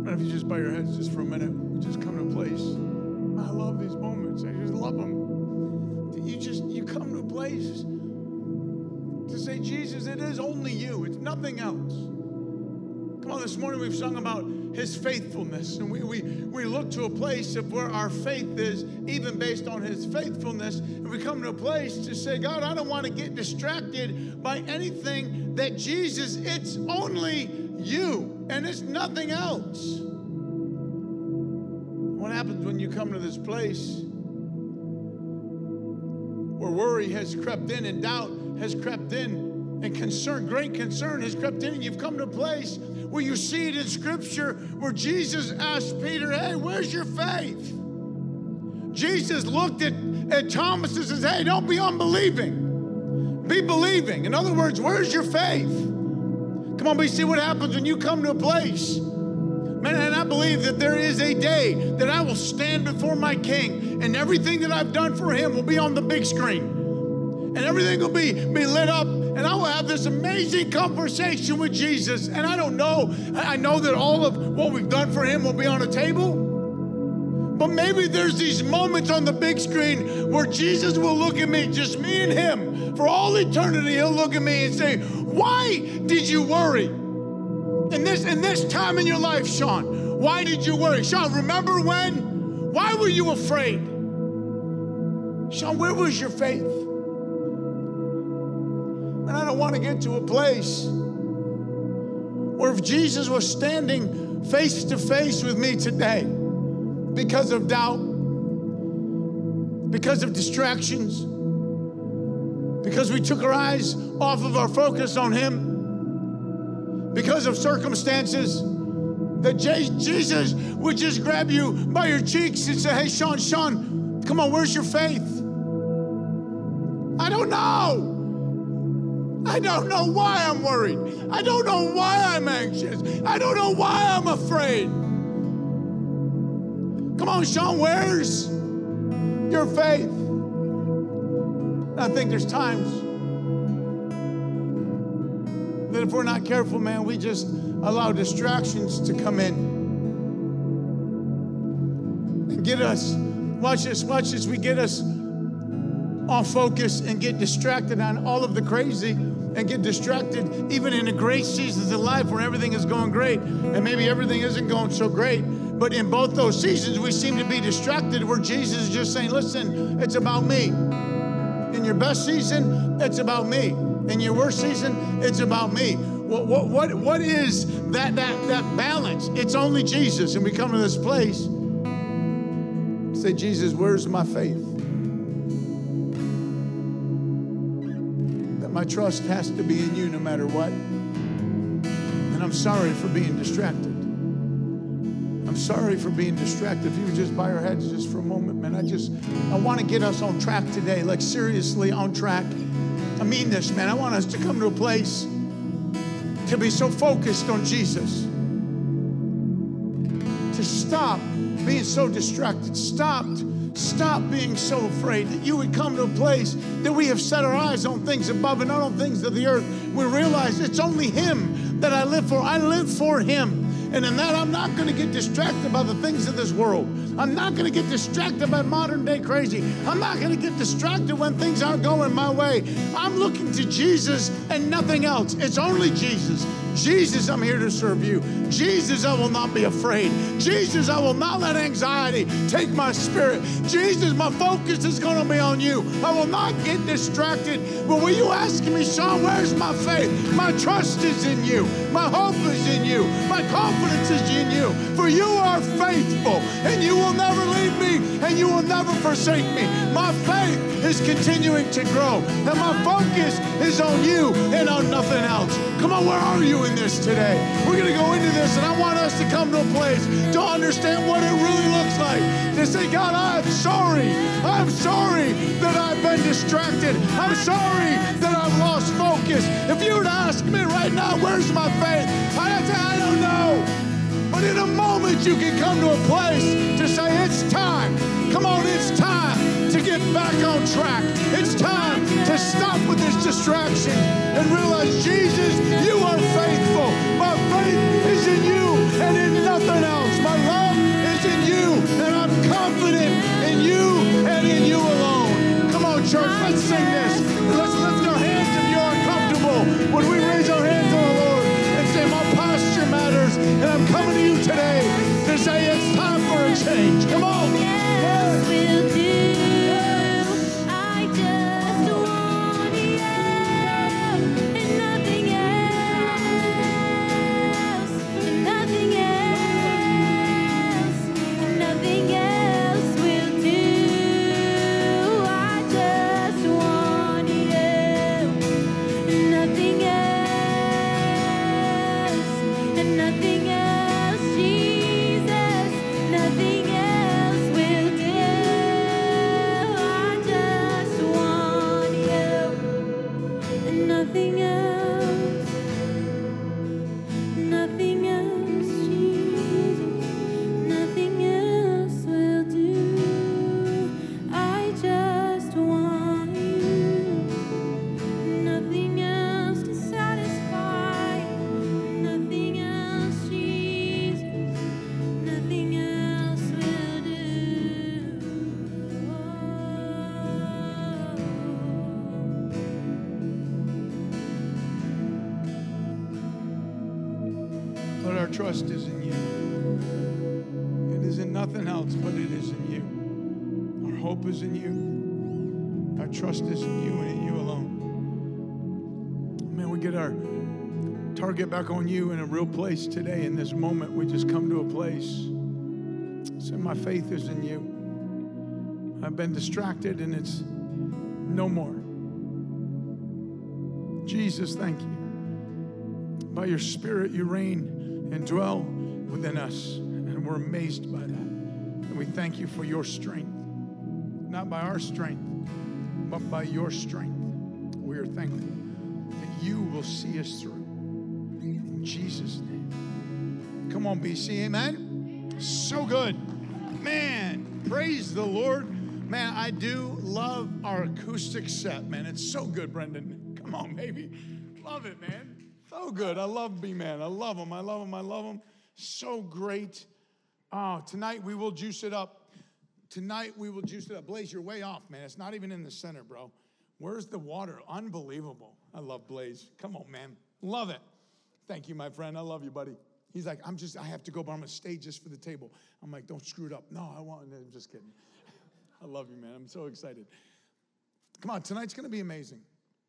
And if you just bow your heads just for a minute, we just come to a place. I love these moments. I just love them. You come to a place to say, Jesus, it is only you. It's nothing else. Come on, this morning we've sung about his faithfulness. And we look to a place of where our faith is, even based on his faithfulness. And we come to a place to say, God, I don't want to get distracted by anything that Jesus, it's only you. And it's nothing else. What happens when you come to this place where worry has crept in and doubt has crept in and concern, great concern has crept in, and you've come to a place where you see it in Scripture where Jesus asked Peter, hey, where's your faith? Jesus looked at Thomas and says, hey, don't be unbelieving. Be believing. In other words, where's your faith? Come on, but you see what happens when you come to a place. Man, and I believe that there is a day that I will stand before my King, and everything that I've done for him will be on the big screen. And everything will be lit up, and I will have this amazing conversation with Jesus. And I don't know, I know that all of what we've done for him will be on a table. But maybe there's these moments on the big screen where Jesus will look at me, just me and him, for all eternity. He'll look at me and say, why did you worry? In this time in your life, Sean, why did you worry? Sean, remember when? Why were you afraid? Sean, where was your faith? And I don't want to get to a place where if Jesus was standing face to face with me today because of doubt, because of distractions, because we took our eyes off of our focus on him, because of circumstances, that Jesus would just grab you by your cheeks and say, hey, Sean, come on, where's your faith? I don't know. I don't know why I'm worried. I don't know why I'm anxious. I don't know why I'm afraid. Come on, Sean, where's your faith? I think there's times that if we're not careful, man, we just allow distractions to come in and get us, watch this, we get us off focus and get distracted on all of the crazy and get distracted even in the great seasons of life where everything is going great and maybe everything isn't going so great. But in both those seasons, we seem to be distracted where Jesus is just saying, listen, it's about me. In your best season, it's about me. In your worst season, it's about me. What is that balance? It's only Jesus. And we come to this place, say, Jesus, where's my faith? That my trust has to be in you no matter what. And I'm sorry for being distracted. I'm sorry for being distracted. If you would just bow your heads just for a moment, man. I want to get us on track today, like seriously on track. I mean this, man. I want us to come to a place to be so focused on Jesus. To stop being so distracted. Stop being so afraid. That you would come to a place that we have set our eyes on things above and not on things of the earth. We realize it's only him that I live for. I live for him. And in that, I'm not going to get distracted by the things of this world. I'm not going to get distracted by modern day crazy. I'm not going to get distracted when things aren't going my way. I'm looking to Jesus and nothing else. It's only Jesus. Jesus, I'm here to serve you. Jesus, I will not be afraid. Jesus, I will not let anxiety take my spirit. Jesus, my focus is going to be on you. I will not get distracted. But when you ask me, Sean, where's my faith? My trust is in you. My hope is in you. My confidence is in you. For you are faithful, and you will never leave me, and you will never forsake me. My faith is continuing to grow, and my focus is on you and on nothing else. Come on, where are you in this today? We're going to go into this, and I want us to come to a place to understand what it really looks like. To say, God, I'm sorry. I'm sorry that I've been distracted. I'm sorry that I've lost focus. If you were to ask me right now, where's my faith? I'd say, I don't know. But in a moment, you can come to a place to say, it's time. Come on, it's time to get back on track. It's time to stop with this distraction and realize, Jesus, you are faithful. My faith is in you and in nothing else. change. Come on. Else will do. I just want you and nothing else, and nothing else, and nothing else will do. I just want you and nothing else, and nothing else, Jesus, nothing else will do. I just want you and nothing else, nothing else, Jesus, nothing else will do. I just want you, nothing else to satisfy, nothing else, Jesus, nothing else will do. Lord, our trust is in you. It is in nothing else, but it is in you. Our hope is in you. Our trust is in you and in you alone. Man, we get our target back on you in a real place today. In this moment, we just come to a place. Say, my faith is in you. I've been distracted and it's no more. Jesus, thank you. By your Spirit, you reign and dwell within us. And we're amazed by that. And we thank you for your strength. Not by our strength, but by your strength. We are thankful that you will see us through. In Jesus' name. Come on, BC, amen? So good. Man, praise the Lord. Man, I do love our acoustic set, man. It's so good, Brendan. Come on, baby. Love it, man. So good. I love B-Man. I love him. I love him. I love him. So great. Oh, tonight we will juice it up. Tonight we will juice it up. Blaze, you're way off, man. It's not even in the center, bro. Where's the water? Unbelievable. I love Blaze. Come on, man. Love it. Thank you, my friend. I love you, buddy. He's like, I have to go, but I'm going to stay just for the table. I'm like, don't screw it up. No, I won't. I'm just kidding. I love you, man. I'm so excited. Come on, tonight's going to be amazing.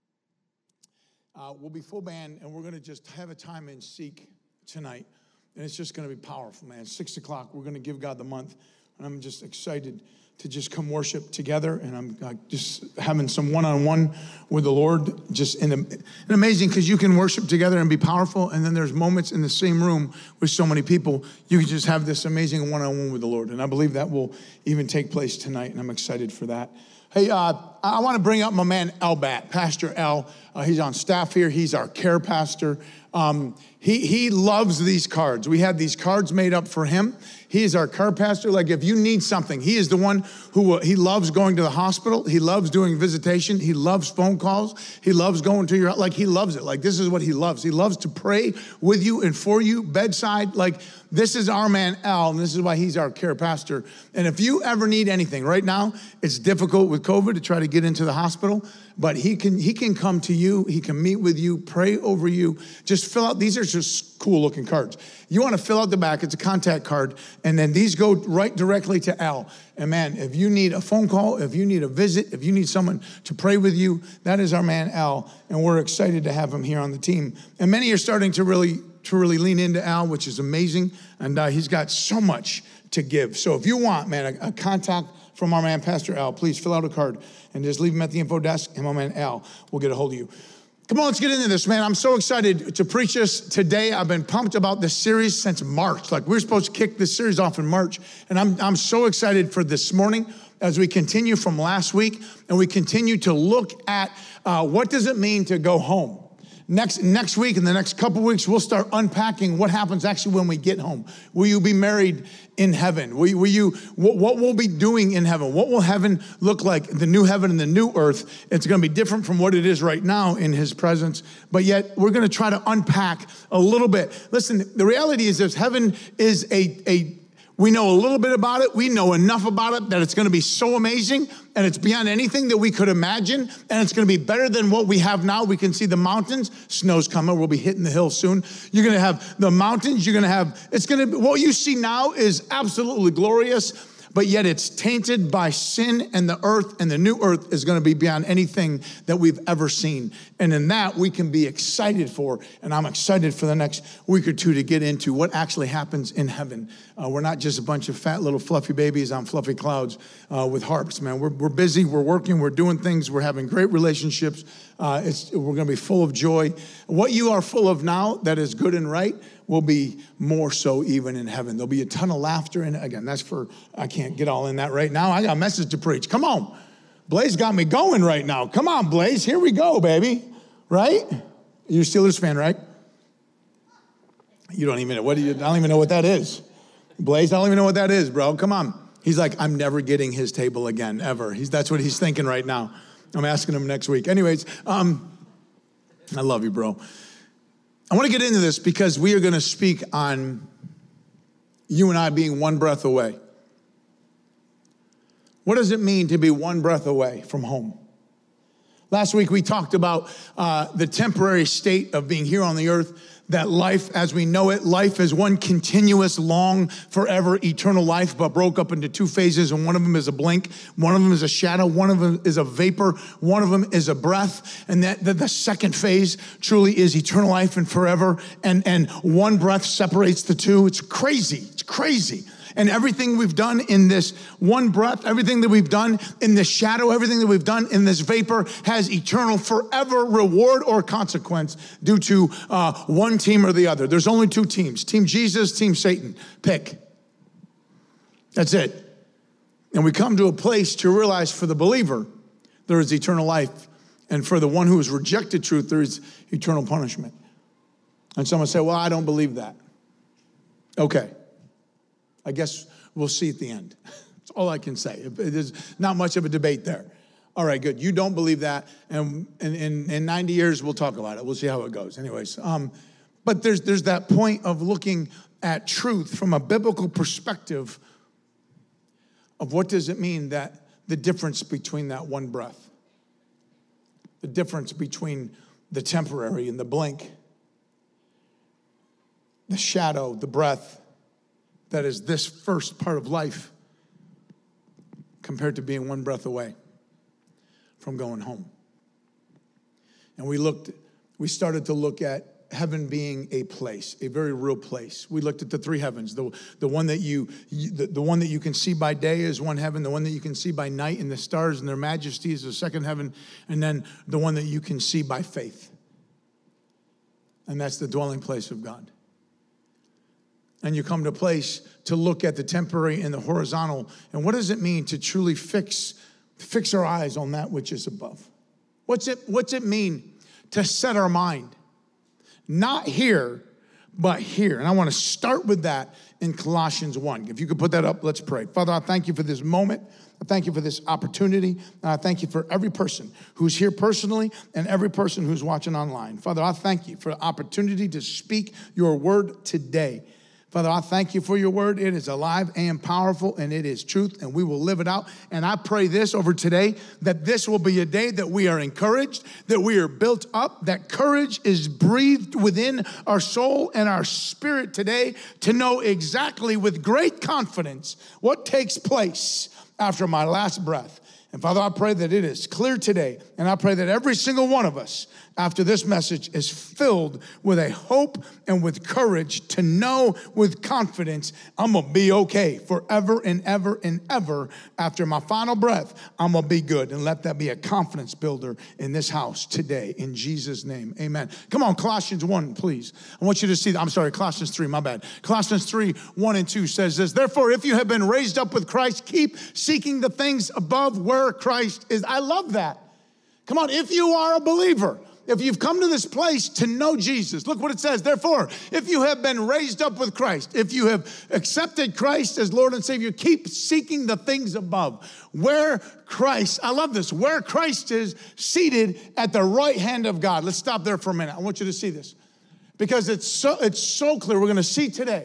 We'll be full band, and we're going to just have a time in Seek tonight. And it's just going to be powerful, man. 6 o'clock, we're going to give God the month. And I'm just excited to just come worship together. And I'm just having some one-on-one with the Lord. And amazing, because you can worship together and be powerful. And then there's moments in the same room with so many people, you can just have this amazing one-on-one with the Lord. And I believe that will even take place tonight. And I'm excited for that. Hey, I want to bring up my man, Elbat, Pastor L. He's on staff here. He's our care pastor. He loves these cards. We had these cards made up for him. He is our care pastor. Like, if you need something, he is the one who, he loves going to the hospital. He loves doing visitation. He loves phone calls. He loves going to your, like, he loves it. Like, this is what he loves. He loves to pray with you and for you, bedside. Like, this is our man, Al, and this is why he's our care pastor. And if you ever need anything, right now, it's difficult with COVID to try to get into the hospital, but he can come to you. He can meet with you, pray over you. Just fill out, these are just cool looking cards. You want to fill out the back, it's a contact card, and then these go right directly to Al. And man, if you need a phone call, if you need a visit, if you need someone to pray with you, that is our man, Al, and we're excited to have him here on the team. And many are starting to really lean into Al, which is amazing, and he's got so much to give. So if you want, man, a contact from our man, Pastor Al, please fill out a card and just leave him at the info desk, and my man, Al, will get a hold of you. Come on, let's get into this, man. I'm so excited to preach this today. I've been pumped about this series since March. Like, we're supposed to kick this series off in March, and I'm so excited for this morning as we continue from last week, and we continue to look at what does it mean to go home. Next week, in the next couple weeks, we'll start unpacking what happens actually when we get home. Will you be married in heaven? What we'll be doing in heaven? What will heaven look like? The new heaven and the new earth. It's going to be different from what it is right now in his presence. But yet, we're going to try to unpack a little bit. Listen, the reality is this: heaven is We know a little bit about it. We know enough about it that it's going to be so amazing, and it's beyond anything that we could imagine, and it's going to be better than what we have now. We can see the mountains. Snow's coming. We'll be hitting the hill soon. You're going to have the mountains. You're going to have, it's going to, what you see now is absolutely glorious, but yet it's tainted by sin, and the earth, and the new earth is going to be beyond anything that we've ever seen. And in that, we can be excited for, and I'm excited for the next week or two to get into what actually happens in heaven. We're not just a bunch of fat little fluffy babies on fluffy clouds with harps, man. We're busy, we're working, we're doing things, we're having great relationships. We're going to be full of joy. What you are full of now that is good and right will be more so even in heaven. There'll be a ton of laughter. And again, that's for, I can't get all in that right now. I got a message to preach. Come on. Blaze got me going right now. Come on, Blaze. Here we go, baby. Right? You're a Steelers fan, right? You don't even know. I don't even know what that is. Blaze, I don't even know what that is, bro. Come on. He's like, I'm never getting his table again, ever. That's what he's thinking right now. I'm asking him next week. Anyways, I love you, bro. I want to get into this because we are going to speak on you and I being one breath away. What does it mean to be one breath away from home? Last week we talked about the temporary state of being here on the earth, that life as we know it, life is one continuous, long, forever, eternal life, but broke up into two phases, and one of them is a blink, one of them is a shadow, one of them is a vapor, one of them is a breath, and that the second phase truly is eternal life and forever, and one breath separates the two. It's crazy. It's crazy. And everything we've done in this one breath, everything that we've done in this shadow, everything that we've done in this vapor has eternal, forever reward or consequence due to one team or the other. There's only two teams, Team Jesus, Team Satan. Pick. That's it. And we come to a place to realize for the believer, there is eternal life. And for the one who has rejected truth, there is eternal punishment. And someone say, well, I don't believe that. Okay. I guess we'll see at the end. That's all I can say. There's not much of a debate there. All right, good. You don't believe that, and in 90 years, we'll talk about it. We'll see how it goes. Anyways, but there's that point of looking at truth from a biblical perspective of what does it mean that the difference between that one breath, the difference between the temporary and the blink, the shadow, the breath, that is this first part of life compared to being one breath away from going home. And we started to look at heaven being a place, a very real place. We looked at the three heavens. The one that the one that you can see by day is one heaven. The one that you can see by night and the stars and their majesty is the second heaven. And then the one that you can see by faith. And that's the dwelling place of God. And you come to a place to look at the temporary and the horizontal. And what does it mean to truly fix our eyes on that which is above? What's it mean to set our mind? Not here, but here. And I want to start with that in Colossians 1. If you could put that up, let's pray. Father, I thank you for this moment. I thank you for this opportunity. And I thank you for every person who's here personally and every person who's watching online. Father, I thank you for the opportunity to speak your word today. Father, I thank you for your word. It is alive and powerful, and it is truth, and we will live it out. And I pray this over today, that this will be a day that we are encouraged, that we are built up, that courage is breathed within our soul and our spirit today to know exactly with great confidence what takes place after my last breath. And Father, I pray that it is clear today, and I pray that every single one of us after this message is filled with a hope and with courage to know with confidence I'm going to be okay forever and ever and ever. After my final breath, I'm going to be good. And let that be a confidence builder in this house today. In Jesus' name, amen. Come on, Colossians 1, please. I want you to see, Colossians 3, my bad. Colossians 3, 1 and 2 says this, therefore, if you have been raised up with Christ, keep seeking the things above where Christ is. I love that. Come on, if you are a believer, if you've come to this place to know Jesus, look what it says. Therefore, if you have been raised up with Christ, if you have accepted Christ as Lord and Savior, keep seeking the things above. Where Christ, I love this, where Christ is seated at the right hand of God. Let's stop there for a minute. I want you to see this because it's so clear. We're going to see today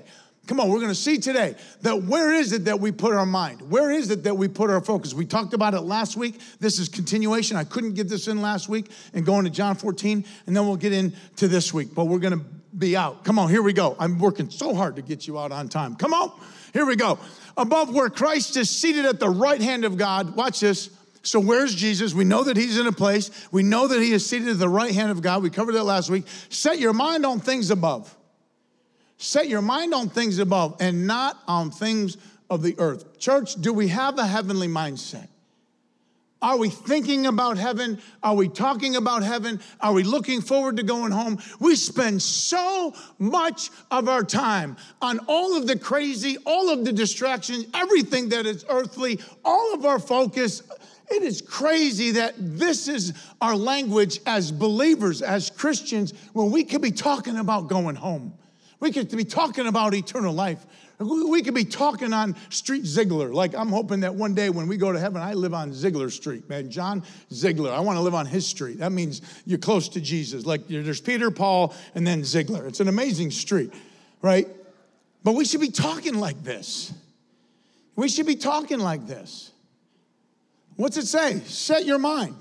Come on, we're going to see today that where is it that we put our mind? Where is it that we put our focus? We talked about it last week. This is continuation. I couldn't get this in last week and go into John 14, and then we'll get into this week. But we're going to be out. Come on, here we go. I'm working so hard to get you out on time. Come on, here we go. Above where Christ is seated at the right hand of God. Watch this. So where's Jesus? We know that he's in a place. We know that he is seated at the right hand of God. We covered that last week. Set your mind on things above. Set your mind on things above and not on things of the earth. Church, do we have a heavenly mindset? Are we thinking about heaven? Are we talking about heaven? Are we looking forward to going home? We spend so much of our time on all of the crazy, all of the distractions, everything that is earthly, all of our focus. It is crazy that this is our language as believers, as Christians, when we could be talking about going home. We could be talking about eternal life. We could be talking on Street Ziegler. Like, I'm hoping that one day when we go to heaven, I live on Ziegler Street, man. John Ziegler. I want to live on his street. That means you're close to Jesus. Like, there's Peter, Paul, and then Ziegler. It's an amazing street, right? But we should be talking like this. We should be talking like this. What's it say? Set your mind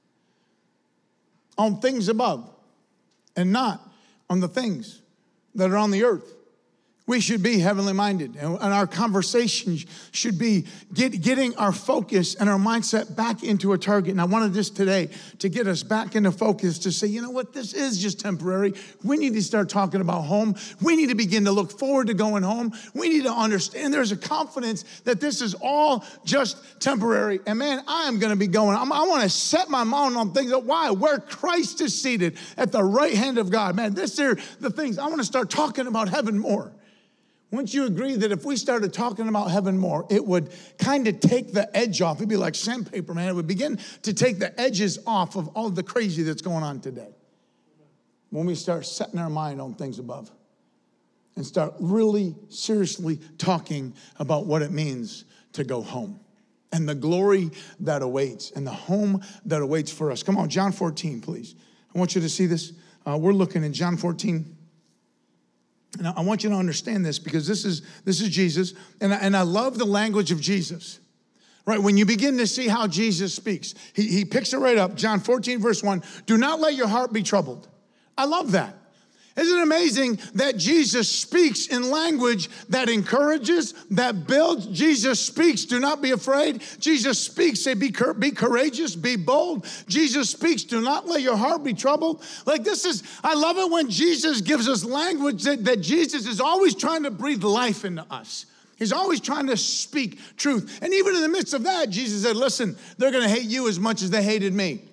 on things above and not on the things that are on the earth. We should be heavenly minded, and our conversation should be getting our focus and our mindset back into a target. And I wanted this today to get us back into focus to say, you know what, this is just temporary. We need to start talking about home. We need to begin to look forward to going home. We need to understand there's a confidence that this is all just temporary. And man, I am going to be going. I want to set my mind on things. Why? Where Christ is seated at the right hand of God. Man, this are the things. I want to start talking about heaven more. Wouldn't you agree that if we started talking about heaven more, it would kind of take the edge off? It'd be like sandpaper, man. It would begin to take the edges off of all the crazy that's going on today. When we start setting our mind on things above and start really seriously talking about what it means to go home and the glory that awaits and the home that awaits for us. Come on, John 14, please. I want you to see this. We're looking in John 14. And I want you to understand this because this is Jesus. And I love the language of Jesus. Right? When you begin to see how Jesus speaks, he picks it right up. John 14, verse 1. Do not let your heart be troubled. I love that. Isn't it amazing that Jesus speaks in language that encourages, that builds? Jesus speaks, do not be afraid. Jesus speaks, say, be courageous, be bold. Jesus speaks, do not let your heart be troubled. Like I love it when Jesus gives us language that Jesus is always trying to breathe life into us. He's always trying to speak truth. And even in the midst of that, Jesus said, listen, they're going to hate you as much as they hated me.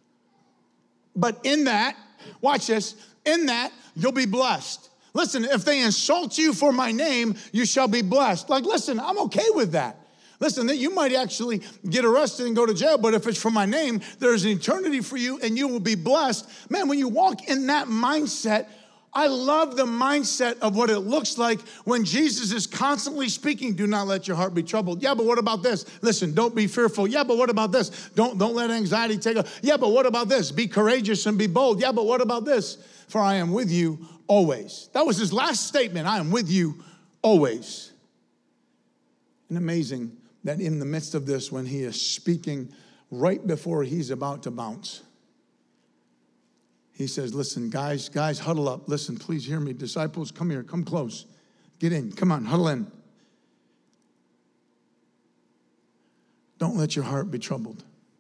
But in that, watch this, in that, you'll be blessed. Listen, if they insult you for my name, you shall be blessed. Like, listen, I'm okay with that. Listen, you might actually get arrested and go to jail, but if it's for my name, there's an eternity for you and you will be blessed. Man, when you walk in that mindset, I love the mindset of what it looks like when Jesus is constantly speaking. Do not let your heart be troubled. Yeah, but what about this? Listen, don't be fearful. Yeah, but what about this? Don't let anxiety take over. Yeah, but what about this? Be courageous and be bold. Yeah, but what about this? For I am with you always. That was his last statement. I am with you always. And amazing that in the midst of this, when he is speaking right before he's about to bounce, he says, listen, guys, huddle up. Listen, please hear me. Disciples, come here, come close. Get in, come on, huddle in. Don't let your heart be troubled.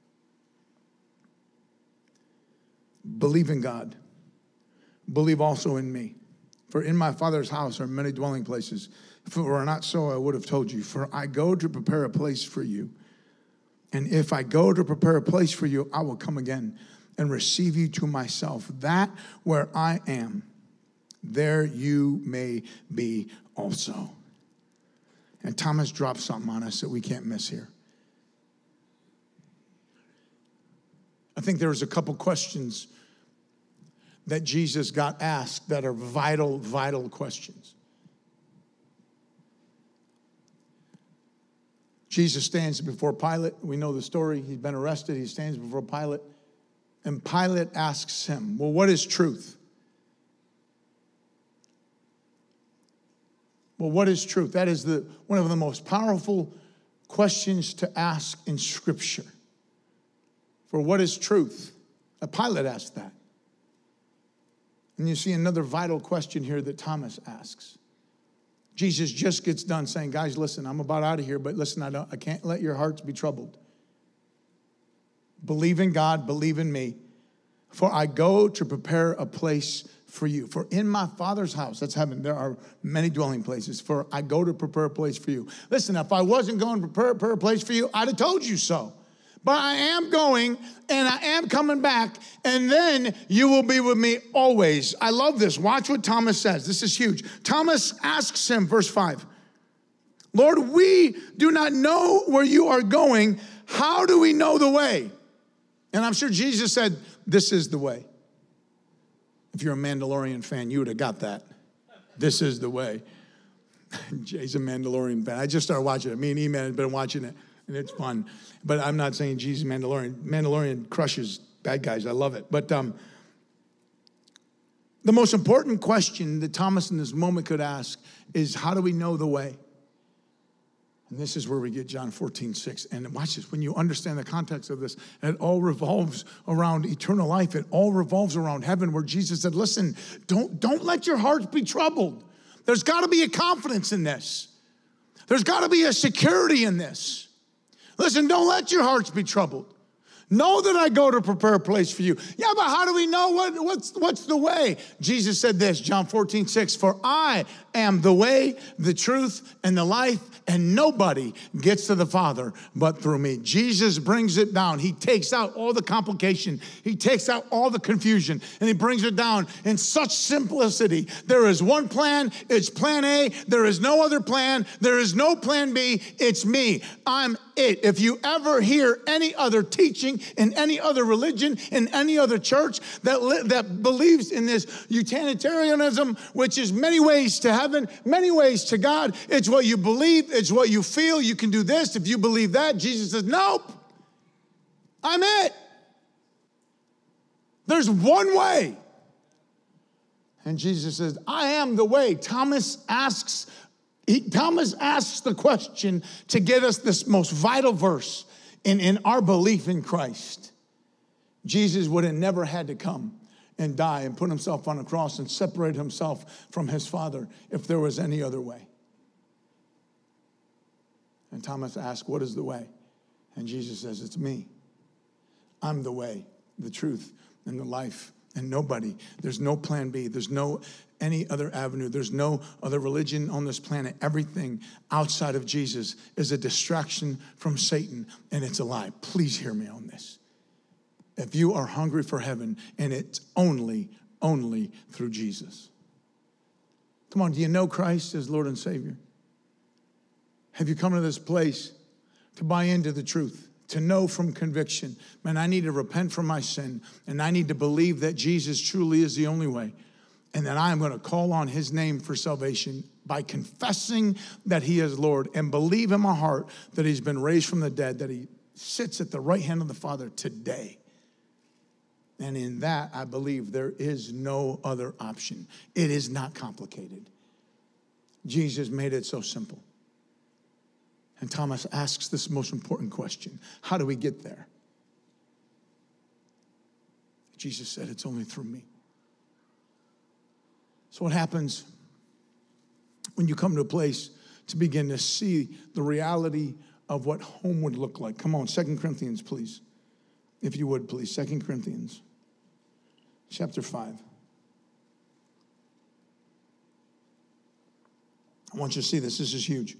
Believe in God. Believe also in me. For in my Father's house are many dwelling places. If it were not so, I would have told you. For I go to prepare a place for you. And if I go to prepare a place for you, I will come again and receive you to myself, that where I am, there you may be also. And Thomas dropped something on us that we can't miss here. I think there was a couple questions that Jesus got asked that are vital, vital questions. Jesus stands before Pilate. We know the story. He's been arrested. He stands before Pilate. And Pilate asks him, well, what is truth? For what is truth? That is one of the most powerful questions to ask in Scripture. For what is truth? Pilate asked that. And you see another vital question here that Thomas asks. Jesus just gets done saying, guys, listen, I'm about out of here, but listen, I can't let your hearts be troubled. Believe in God, believe in me. For I go to prepare a place for you. For in my Father's house, that's heaven, there are many dwelling places. For I go to prepare a place for you. Listen, if I wasn't going to prepare a place for you, I'd have told you so. But I am going, and I am coming back, and then you will be with me always. I love this. Watch what Thomas says. This is huge. Thomas asks him, verse 5, Lord, we do not know where you are going. How do we know the way? And I'm sure Jesus said, this is the way. If you're a Mandalorian fan, you would have got that. This is the way. Jay's a Mandalorian fan. I just started watching it. Me and E-Man have been watching it, and it's fun. But I'm not saying Jesus is Mandalorian. Mandalorian crushes bad guys. I love it. But the most important question that Thomas in this moment could ask is, how do we know the way? And this is where we get John 14:6. And watch this. When you understand the context of this, it all revolves around eternal life. It all revolves around heaven, where Jesus said, listen, don't let your hearts be troubled. There's got to be a confidence in this. There's got to be a security in this. Listen, don't let your hearts be troubled. Know that I go to prepare a place for you. Yeah, but how do we know what's the way? Jesus said this, John 14:6, for I am the way, the truth, and the life, and nobody gets to the Father but through me. Jesus brings it down. He takes out all the complication. He takes out all the confusion, and he brings it down in such simplicity. There is one plan. It's plan A. There is no other plan. There is no plan B. It's me. I'm it. If you ever hear any other teaching in any other religion, in any other church that believes in this utilitarianism, which is many ways to heaven, many ways to God, it's what you believe, it's what you feel. You can do this if you believe that. Jesus says, nope, I'm it. There's one way. And Jesus says, I am the way. Thomas asks the question to get us this most vital verse in our belief in Christ. Jesus would have never had to come and die and put himself on a cross and separate himself from his Father if there was any other way. And Thomas asked, what is the way? And Jesus says, it's me. I'm the way, the truth, and the life. And there's no plan B. There's no any other avenue. There's no other religion on this planet. Everything outside of Jesus is a distraction from Satan, and it's a lie. Please hear me on this. If you are hungry for heaven, and it's only through Jesus. Come on, do you know Christ as Lord and Savior? Have you come to this place to buy into the truth? To know from conviction, man, I need to repent from my sin, and I need to believe that Jesus truly is the only way, and that I am going to call on his name for salvation by confessing that he is Lord, and believe in my heart that he's been raised from the dead, that he sits at the right hand of the Father today. And in that, I believe there is no other option. It is not complicated. Jesus made it so simple. And Thomas asks this most important question. How do we get there? Jesus said, it's only through me. So what happens when you come to a place to begin to see the reality of what home would look like? Come on, 2 Corinthians, please. If you would, please. 2 Corinthians chapter 5. I want you to see this. This is huge.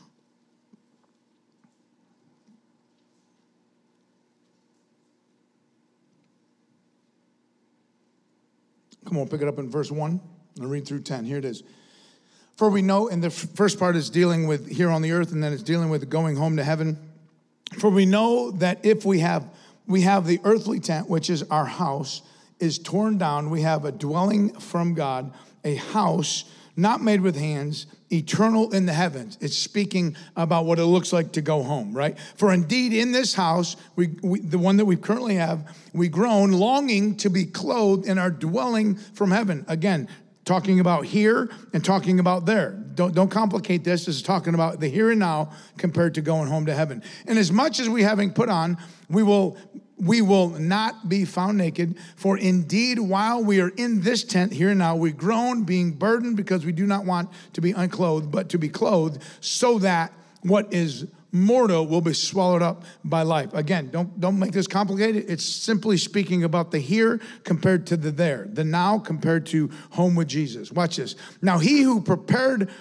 Come on, pick it up in verse 1. I'll read through 10. Here it is. For we know, and the first part is dealing with here on the earth, and then it's dealing with going home to heaven. For we know that if we have the earthly tent, which is our house, is torn down, we have a dwelling from God, a house not made with hands, eternal in the heavens. It's speaking about what it looks like to go home, right? For indeed in this house, we the one that we currently have, we groan, longing to be clothed in our dwelling from heaven. Again, talking about here and talking about there. Don't complicate this. This is talking about the here and now compared to going home to heaven. And as much as we having put on, we will not be found naked. For indeed, while we are in this tent here and now, we groan, being burdened, because we do not want to be unclothed, but to be clothed, so that what is mortal will be swallowed up by life. Again, don't make this complicated. It's simply speaking about the here compared to the there, the now compared to home with Jesus. Watch this. Now, he who prepared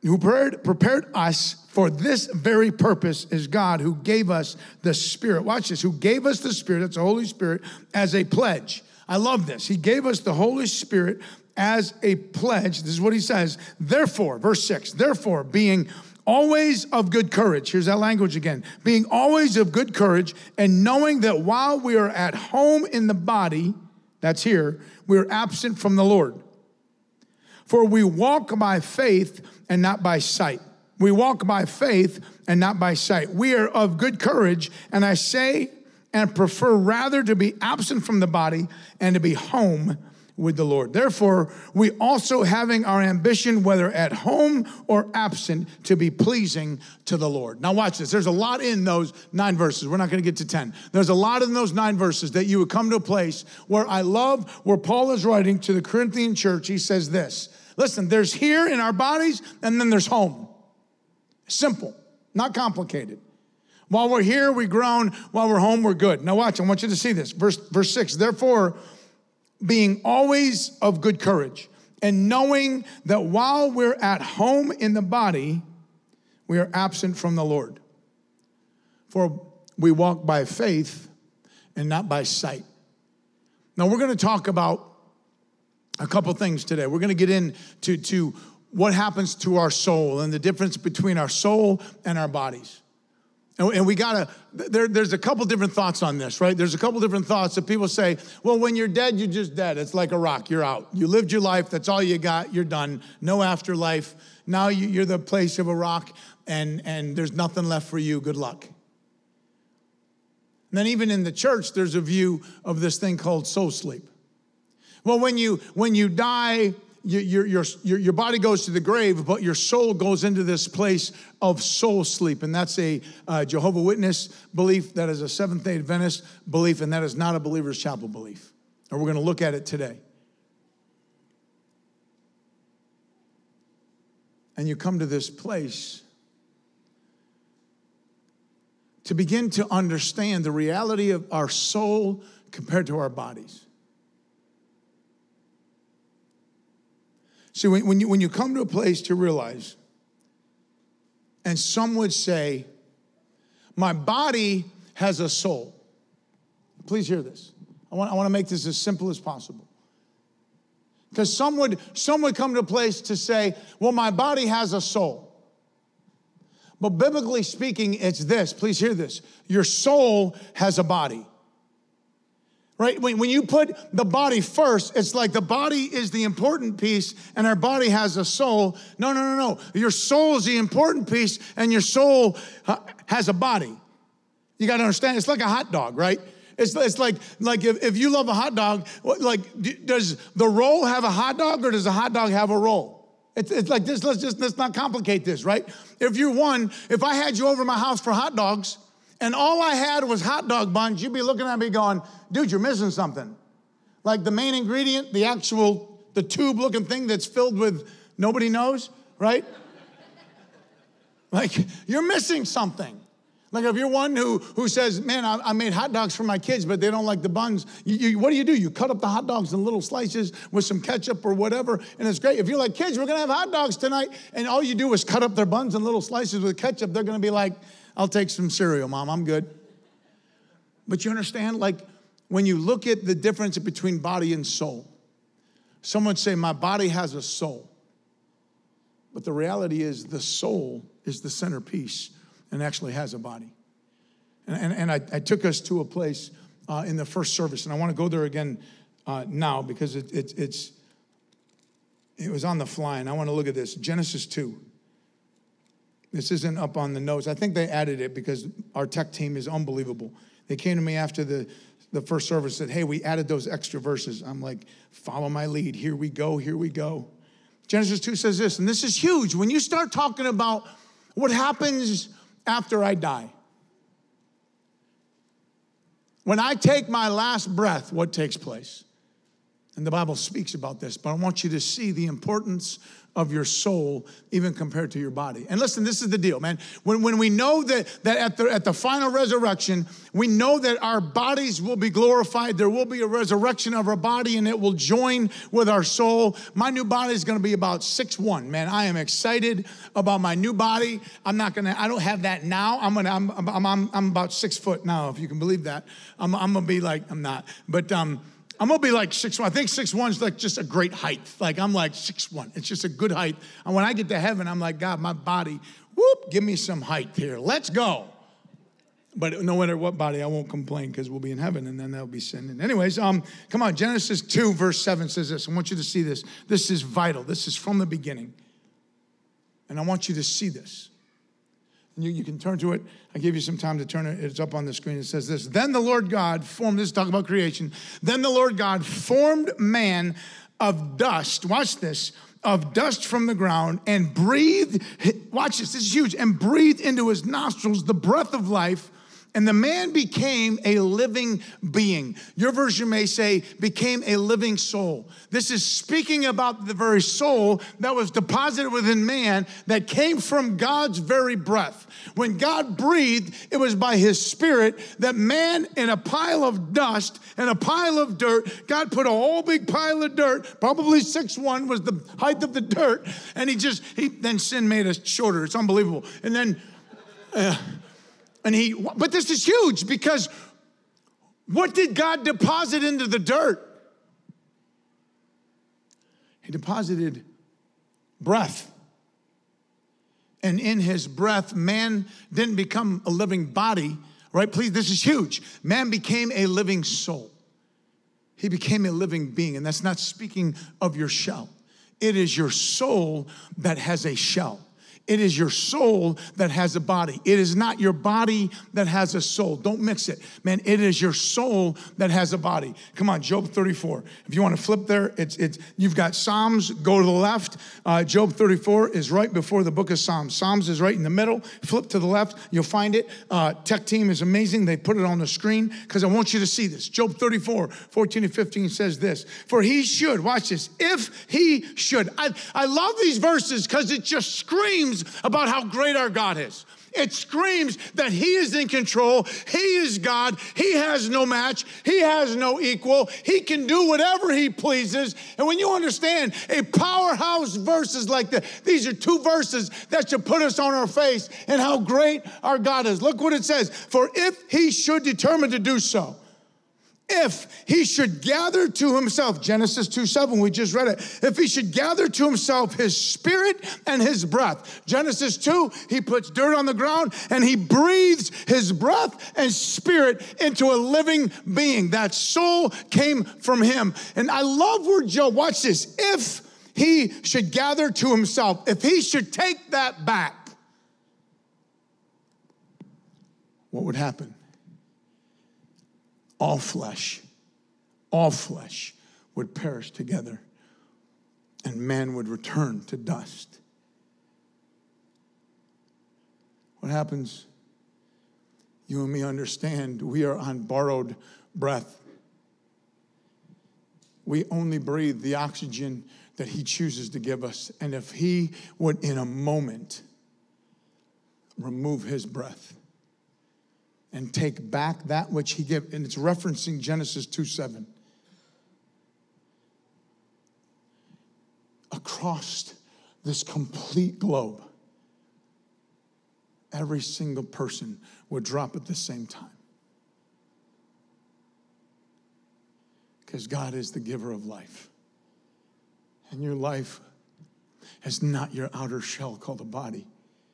us for this very purpose is God, who gave us the Spirit. Watch this. Who gave us the Spirit, that's the Holy Spirit, as a pledge. I love this. He gave us the Holy Spirit as a pledge. This is what he says. Therefore, verse 6, therefore, being always of good courage. Here's that language again. Being always of good courage, and knowing that while we are at home in the body, that's here, we are absent from the Lord. For we walk by faith and not by sight. We walk by faith and not by sight. We are of good courage, and I say and prefer rather to be absent from the body and to be home with the Lord. Therefore, we also having our ambition, whether at home or absent, to be pleasing to the Lord. Now watch this. There's a lot in those 9 verses. We're not going to get to 10. There's a lot in those 9 verses that you would come to a place where I love where Paul is writing to the Corinthian church. He says this. Listen, there's here in our bodies, and then there's home. Simple, not complicated. While we're here, we groan. While we're home, we're good. Now watch, I want you to see this. Verse 6, therefore, being always of good courage, and knowing that while we're at home in the body, we are absent from the Lord. For we walk by faith and not by sight. Now we're going to talk about a couple things today. We're going to get into what happens to our soul and the difference between our soul and our bodies. And we gotta, there's a couple different thoughts on this, right? There's a couple different thoughts that people say, well, when you're dead, you're just dead. It's like a rock, you're out. You lived your life, that's all you got, you're done. No afterlife. Now you're the place of a rock, and there's nothing left for you, good luck. And then even in the church, there's a view of this thing called soul sleep. Well, when you die, your body goes to the grave, but your soul goes into this place of soul sleep. And that's a Jehovah's Witness belief. That is a Seventh-day Adventist belief, and that is not a Believer's Chapel belief. And we're going to look at it today. And you come to this place to begin to understand the reality of our soul compared to our bodies. See, when you come to a place to realize, and some would say, my body has a soul. Please hear this. I want to make this as simple as possible. Because some would come to a place to say, well, my body has a soul. But biblically speaking, it's this. Please hear this. Your soul has a body. Right? When you put the body first, it's like the body is the important piece and our body has a soul. No. Your soul is the important piece and your soul has a body. You got to understand, it's like a hot dog, right? It's like if you love a hot dog, does the roll have a hot dog or does the hot dog have a roll? It's like this. Let's not complicate this, right? If I had you over to my house for hot dogs, and all I had was hot dog buns, you'd be looking at me going, dude, you're missing something. Like the main ingredient, the tube-looking thing that's filled with nobody knows, right? Like, you're missing something. Like if you're one who says, man, I made hot dogs for my kids, but they don't like the buns. What do? You cut up the hot dogs in little slices with some ketchup or whatever, and it's great. If you're like, kids, we're going to have hot dogs tonight, and all you do is cut up their buns in little slices with ketchup, they're going to be like, I'll take some cereal, Mom, I'm good. But you understand, like, when you look at the difference between body and soul, some would say, my body has a soul. But the reality is the soul is the centerpiece and actually has a body. And I took us to a place in the first service, and I want to go there again now because it was on the fly, and I want to look at this. Genesis 2. This isn't up on the notes. I think they added it because our tech team is unbelievable. They came to me after the first service and said, hey, we added those extra verses. I'm like, follow my lead. Here we go. Genesis 2 says this, and this is huge. When you start talking about what happens after I die, when I take my last breath, what takes place? And the Bible speaks about this, but I want you to see the importance of your soul even compared to your body. And listen, this is the deal, man. When we know that at the final resurrection, we know that our bodies will be glorified. There will be a resurrection of our body, and it will join with our soul. My new body is going to be about 6'1", man. I am excited about my new body. I don't have that now. I'm about 6 foot now, if you can believe that. I'm going to be like, I'm not, but I'm going to be like 6'1". I think 6'1" is like just a great height. Like I'm like 6'1". It's just a good height. And when I get to heaven, I'm like, God, my body, give me some height here. Let's go. But no matter what body, I won't complain because we'll be in heaven and then there'll be sin. And anyways, come on. Genesis 2 verse 7 says this. I want you to see this. This is vital. This is from the beginning. And I want you to see this. You can turn to it. I gave you some time to turn it. It's up on the screen. It says this. Then the Lord God formed, this is talking about creation. Then the Lord God formed man of dust. Watch this. Of dust from the ground and breathed, watch this is huge, and breathed into his nostrils the breath of life. And the man became a living being. Your version may say, became a living soul. This is speaking about the very soul that was deposited within man that came from God's very breath. When God breathed, it was by his spirit that man in a pile of dust and a pile of dirt, God put a whole big pile of dirt, probably 6'1" was the height of the dirt, and then sin made us shorter. It's unbelievable. And then, but this is huge because what did God deposit into the dirt? He deposited breath. And in his breath, man didn't become a living body, right? Please, this is huge. Man became a living soul. He became a living being, and that's not speaking of your shell. It is your soul that has a shell. It is your soul that has a body. It is not your body that has a soul. Don't mix it. Man, it is your soul that has a body. Come on, Job 34. If you want to flip there, you've got Psalms, go to the left. Job 34 is right before the book of Psalms. Psalms is right in the middle. Flip to the left, you'll find it. Tech team is amazing. They put it on the screen because I want you to see this. Job 34, 14 and 15 says this. For he should, watch this, if he should. I love these verses because it just screams about how great our God is. It screams that he is in control. He is God. He has no match. He has no equal. He can do whatever he pleases. And when you understand a powerhouse verses like that, these are two verses that should put us on our face and how great our God is. Look what it says. For if he should determine to do so, if he should gather to himself, Genesis 2:7, we just read it. If he should gather to himself his spirit and his breath. Genesis 2, he puts dirt on the ground and he breathes his breath and spirit into a living being. That soul came from him. And I love where Job, watch this. If he should gather to himself, if he should take that back, what would happen? All flesh would perish together, and man would return to dust. What happens? You and me understand we are on borrowed breath. We only breathe the oxygen that he chooses to give us. And if he would in a moment remove his breath and take back that which he gave, and it's referencing Genesis 2:7. Across this complete globe, every single person would drop at the same time. Because God is the giver of life. And your life is not your outer shell called a body.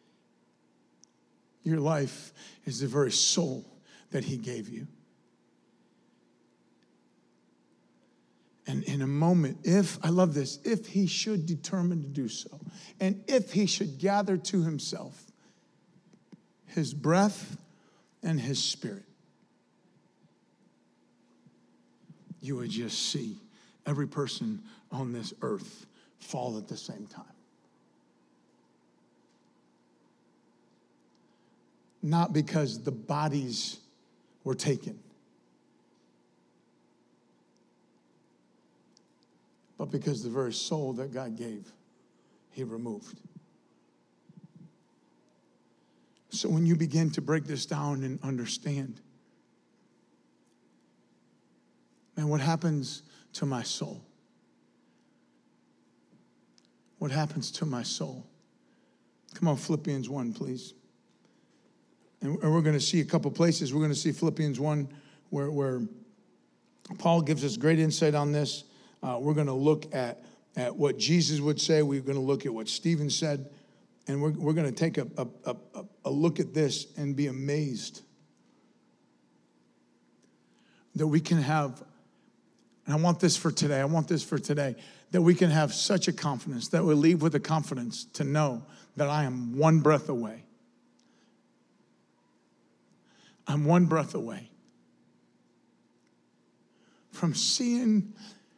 Your life is the very soul that he gave you. And in a moment, I love this, if he should determine to do so, and if he should gather to himself his breath and his spirit, you would just see every person on this earth fall at the same time. Not because the bodies were taken, but because the very soul that God gave, he removed. So when you begin to break this down and understand, man, what happens to my soul? What happens to my soul? Come on, Philippians 1, please. And we're going to see a couple places. We're going to see Philippians 1 where Paul gives us great insight on this. We're going to look at what Jesus would say. We're going to look at what Stephen said. And we're going to take a look at this and be amazed that we can have, and I want this for today, that we can have such a confidence, that we leave with a confidence to know that I am one breath away. I'm one breath away from seeing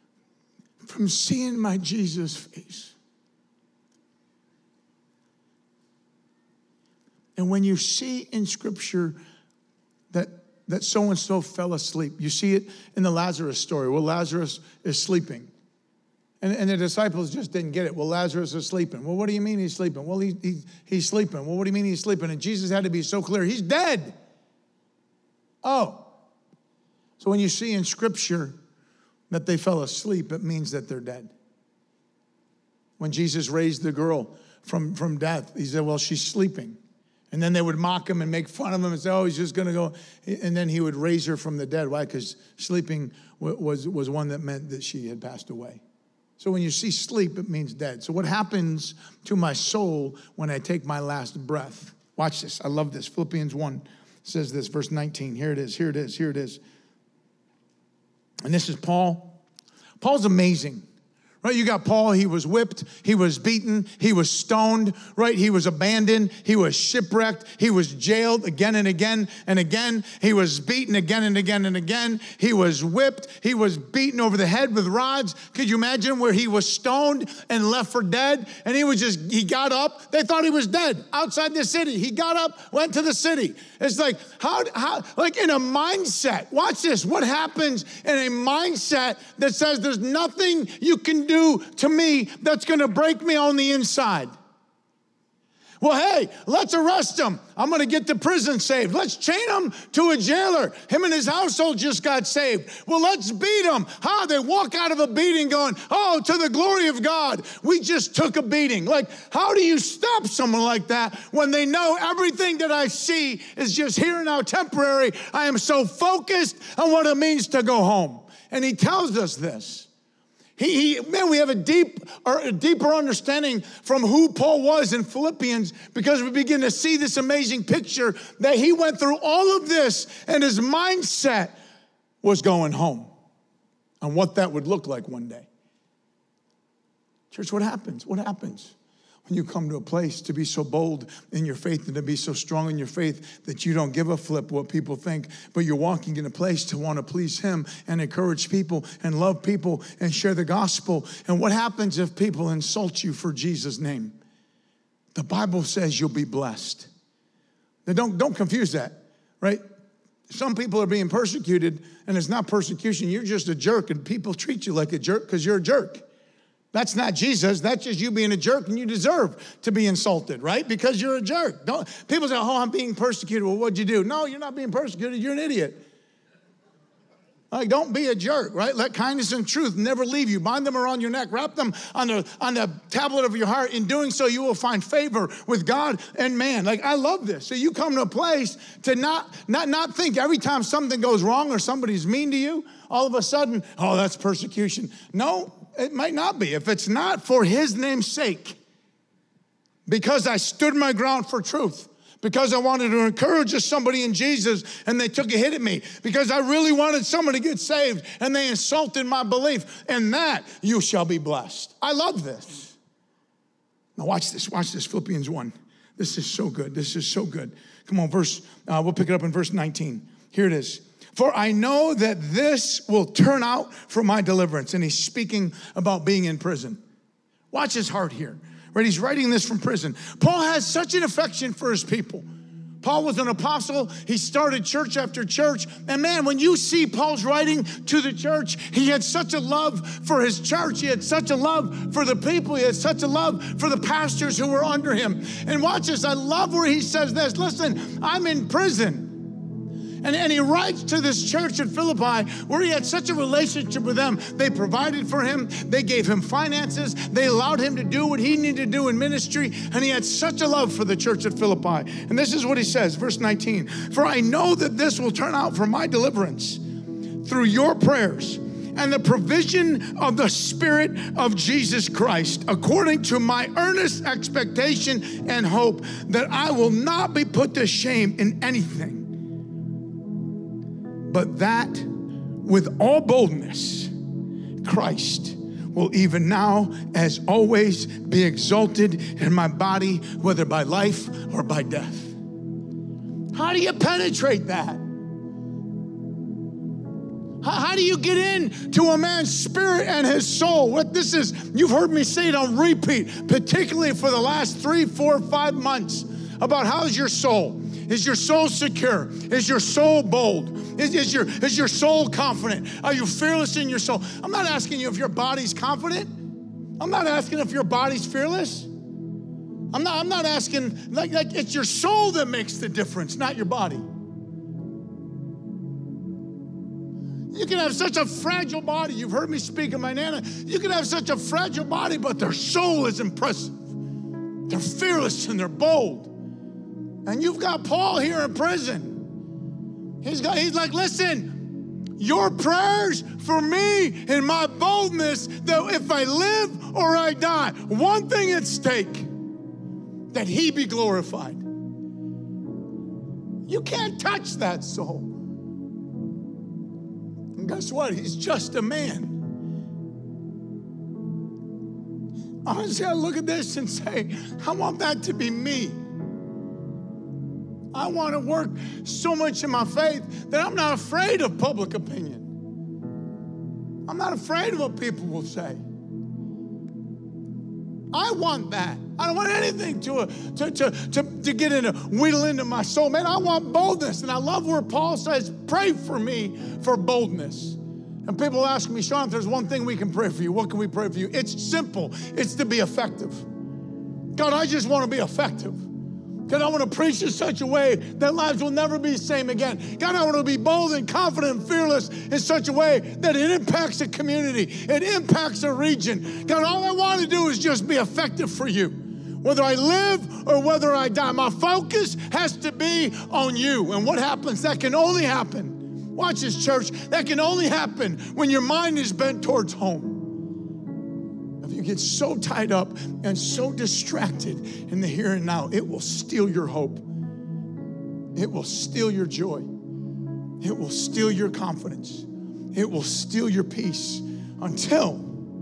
my Jesus face. And when you see in Scripture that so-and-so fell asleep, you see it in the Lazarus story where Lazarus is sleeping. And the disciples just didn't get it. Well, Lazarus is sleeping. Well, what do you mean he's sleeping? Well, he's sleeping. Well, what do you mean he's sleeping? And Jesus had to be so clear. He's dead. Oh. So when you see in Scripture that they fell asleep, it means that they're dead. When Jesus raised the girl from death, he said, well, she's sleeping. And then they would mock him and make fun of him and say, oh, he's just going to go. And then he would raise her from the dead. Why? Because sleeping was one that meant that she had passed away. So when you see sleep, it means dead. So what happens to my soul when I take my last breath? Watch this. I love this. Philippians 1 says this, verse 19. Here it is. And this is Paul. Paul's amazing. Right, you got Paul, he was whipped, he was beaten, he was stoned, right? He was abandoned, he was shipwrecked, he was jailed again and again and again. He was beaten again and again and again. He was whipped, he was beaten over the head with rods. Could you imagine where he was stoned and left for dead? And he got up, they thought he was dead outside the city. He got up, went to the city. It's like, how like in a mindset, watch this, what happens in a mindset that says there's nothing you can do to me that's going to break me on the inside? Well, hey, let's arrest him. I'm going to get the prison saved. Let's chain him to a jailer. Him and his household just got saved. Well, let's beat him. They walk out of a beating going, oh, to the glory of God, we just took a beating. Like, how do you stop someone like that when they know everything that I see is just here and now temporary? I am so focused on what it means to go home. And he tells us this. Man, we have a deeper understanding from who Paul was in Philippians because we begin to see this amazing picture that he went through all of this and his mindset was going home and what that would look like one day. Church, what happens? What happens when you come to a place to be so bold in your faith and to be so strong in your faith that you don't give a flip what people think, but you're walking in a place to want to please him and encourage people and love people and share the gospel? And what happens if people insult you for Jesus' name? The Bible says you'll be blessed. Now don't confuse that, right? Some people are being persecuted and it's not persecution. You're just a jerk and people treat you like a jerk because you're a jerk. That's not Jesus. That's just you being a jerk, and you deserve to be insulted, right? Because you're a jerk. People say, oh, I'm being persecuted. Well, what'd you do? No, you're not being persecuted. You're an idiot. Like, don't be a jerk, right? Let kindness and truth never leave you. Bind them around your neck. Wrap them on the tablet of your heart. In doing so, you will find favor with God and man. Like, I love this. So you come to a place to not think every time something goes wrong or somebody's mean to you, all of a sudden, oh, that's persecution. No, it might not be. If it's not for his name's sake, because I stood my ground for truth, because I wanted to encourage somebody in Jesus and they took a hit at me, because I really wanted someone to get saved and they insulted my belief, and that you shall be blessed. I love this. Now watch this, Philippians 1. This is so good. Come on, we'll pick it up in verse 19. Here it is. For I know that this will turn out for my deliverance. And he's speaking about being in prison. Watch his heart here. Right? He's writing this from prison. Paul has such an affection for his people. Paul was an apostle. He started church after church. And man, when you see Paul's writing to the church, he had such a love for his church. He had such a love for the people. He had such a love for the pastors who were under him. And watch this. I love where he says this. Listen, I'm in prison. And he writes to this church at Philippi where he had such a relationship with them. They provided for him. They gave him finances. They allowed him to do what he needed to do in ministry. And he had such a love for the church at Philippi. And this is what he says, verse 19. For I know that this will turn out for my deliverance through your prayers and the provision of the Spirit of Jesus Christ, according to my earnest expectation and hope that I will not be put to shame in anything, but that with all boldness, Christ will even now, as always, be exalted in my body, whether by life or by death. How do you penetrate that? How do you get into a man's spirit and his soul? What this is, you've heard me say it on repeat, particularly for the last 3, 4, 5 months, about how's your soul? Is your soul secure? Is your soul bold? Is your soul confident? Are you fearless in your soul? I'm not asking you if your body's confident. I'm not asking if your body's fearless. I'm not asking, like it's your soul that makes the difference, not your body. You can have such a fragile body. You've heard me speak of my Nana. You can have such a fragile body, but their soul is impressive. They're fearless and they're bold. And you've got Paul here in prison. He's like, listen, your prayers for me and my boldness, that if I live or I die, one thing at stake, that he be glorified. You can't touch that soul. And guess what? He's just a man. Honestly, I look at this and say, I want that to be me. I want to work so much in my faith that I'm not afraid of public opinion. I'm not afraid of what people will say. I want that. I don't want anything to get wheedle into my soul. Man, I want boldness. And I love where Paul says, pray for me for boldness. And people ask me, Sean, if there's one thing we can pray for you, what can we pray for you? It's simple. It's to be effective. God, I just want to be effective. God, I want to preach in such a way that lives will never be the same again. God, I want to be bold and confident and fearless in such a way that it impacts a community. It impacts a region. God, all I want to do is just be effective for you. Whether I live or whether I die, my focus has to be on you. And what happens? That can only happen. Watch this, church. That can only happen when your mind is bent towards home. If you get so tied up and so distracted in the here and now, it will steal your hope. It will steal your joy. It will steal your confidence. It will steal your peace until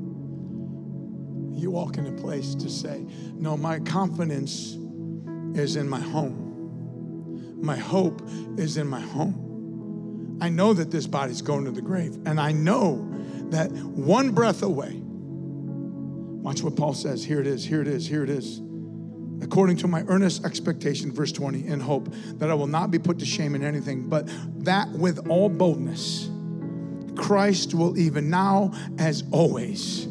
you walk in a place to say, no, my confidence is in my home. My hope is in my home. I know that this body's going to the grave, and I know that one breath away. Watch what Paul says. Here it is, here it is, here it is. According to my earnest expectation, verse 20, in hope that I will not be put to shame in anything, but that with all boldness, Christ will even now as always,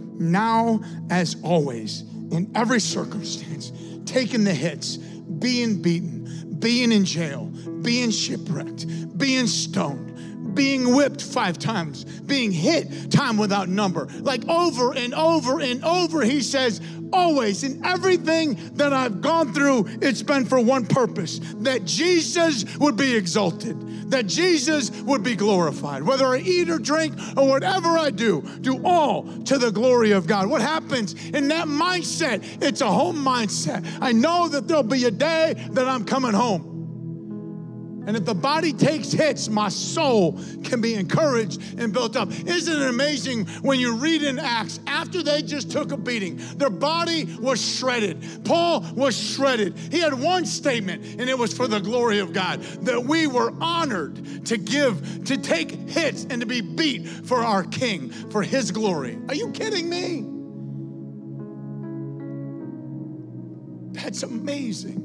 in every circumstance, taking the hits, being beaten, being in jail, being shipwrecked, being stoned, being whipped 5 times, being hit time without number, like over and over and over. He says, always, in everything that I've gone through, it's been for one purpose, that Jesus would be exalted, that Jesus would be glorified. Whether I eat or drink or whatever I do all to the glory of God. What happens in that mindset? It's a home mindset. I know that there'll be a day that I'm coming home. And if the body takes hits, my soul can be encouraged and built up. Isn't it amazing when you read in Acts, after they just took a beating, their body was shredded. Paul was shredded. He had one statement, and it was for the glory of God, that we were honored to take hits and to be beat for our King, for his glory. Are you kidding me? That's amazing.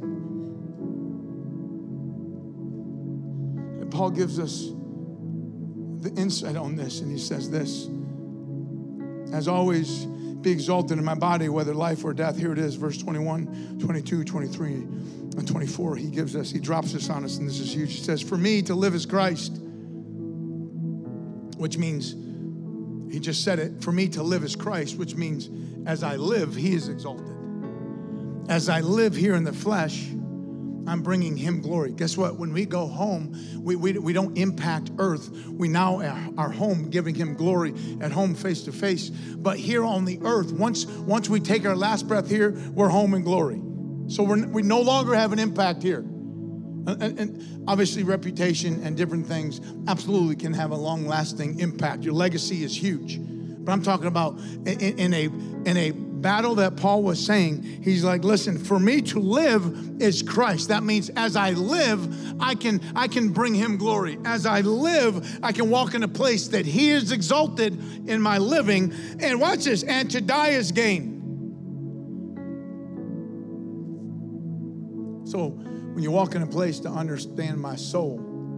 And Paul gives us the insight on this, and he says this: as always, be exalted in my body, whether life or death. Here it is, verse 21, 22, 23, and 24. He drops this on us, and this is huge. He says, for me to live is Christ, which means, he just said it, for me to live is Christ, which means as I live, he is exalted. As I live here in the flesh, I'm bringing him glory. Guess what? When we go home, we don't impact earth. We now are home giving him glory at home face to face. But here on the earth, once we take our last breath here, we're home in glory. So we no longer have an impact here. And obviously reputation and different things absolutely can have a long-lasting impact. Your legacy is huge. But I'm talking about in a battle that Paul was saying, he's like, listen, for me to live is Christ. That means as I live, I can bring him glory. As I live, I can walk in a place that he is exalted in my living. And watch this, and to die is gain. So when you walk in a place to understand my soul,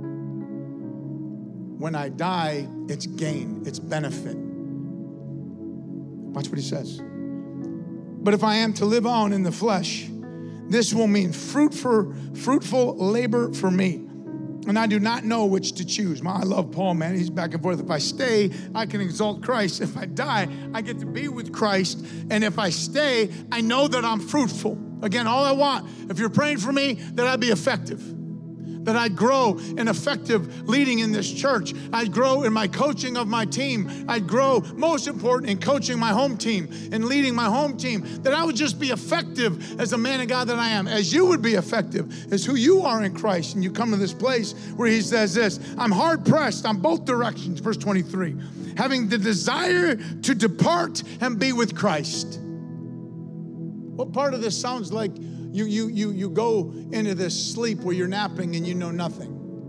when I die, it's gain, it's benefit. Watch what he says. But if I am to live on in the flesh, this will mean fruitful labor for me. And I do not know which to choose. I love Paul, man. He's back and forth. If I stay, I can exalt Christ. If I die, I get to be with Christ. And if I stay, I know that I'm fruitful. Again, all I want, if you're praying for me, that I'd be effective. That I'd grow in effective leading in this church. I'd grow in my coaching of my team. I'd grow, most important, in coaching my home team and leading my home team. That I would just be effective as a man of God that I am, as you would be effective as who you are in Christ. And you come to this place where he says this, I'm hard pressed on both directions, verse 23, having the desire to depart and be with Christ. What part of this sounds like you go into this sleep where you're napping and you know nothing?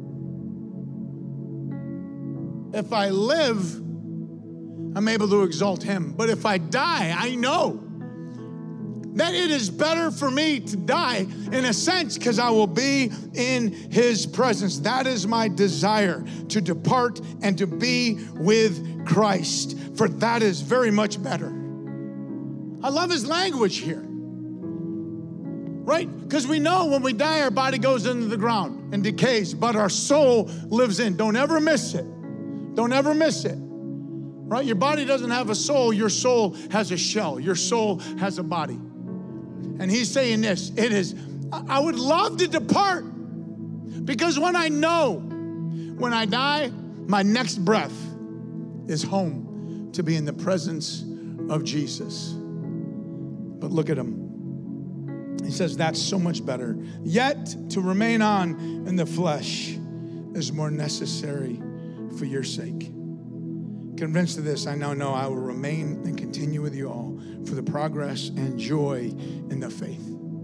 If I live, I'm able to exalt him. But if I die, I know that it is better for me to die in a sense because I will be in his presence. That is my desire, to depart and to be with Christ, for that is very much better. I love his language here. Right? Because we know when we die, our body goes into the ground and decays, but our soul lives in. Don't ever miss it. Don't ever miss it. Right? Your body doesn't have a soul. Your soul has a shell. Your soul has a body. And he's saying this, I would love to depart because when I know, when I die, my next breath is home to be in the presence of Jesus. But look at him. He says, that's so much better. Yet to remain on in the flesh is more necessary for your sake. Convinced of this, I now know I will remain and continue with you all for the progress and joy in the faith.